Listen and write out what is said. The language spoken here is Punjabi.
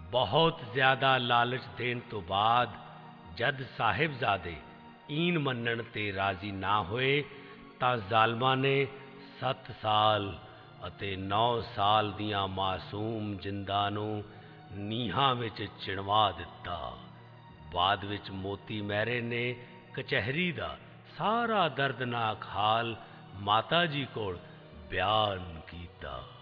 बहुत ज़्यादा लालच देण तो बाद जद साहिबजादे ईन मन्नण ते राजी ना होए तां ਜ਼ਾਲਮਾਂ ने 7 साल ਅਤੇ 9 साल ਦੀਆਂ ਮਾਸੂਮ ਜਿੰਦਾਂ ਨੂੰ ਨੀਹਾਂ ਵਿੱਚ ਚਿਣਵਾ ਦਿੱਤਾ। ਬਾਅਦ ਵਿੱਚ ਮੋਤੀ ਮਹਿਰੇ ਨੇ ਕਚਹਿਰੀ ਦਾ ਸਾਰਾ ਦਰਦਨਾਕ ਹਾਲ ਮਾਤਾ ਜੀ ਕੋਲ ਬਿਆਨ ਕੀਤਾ।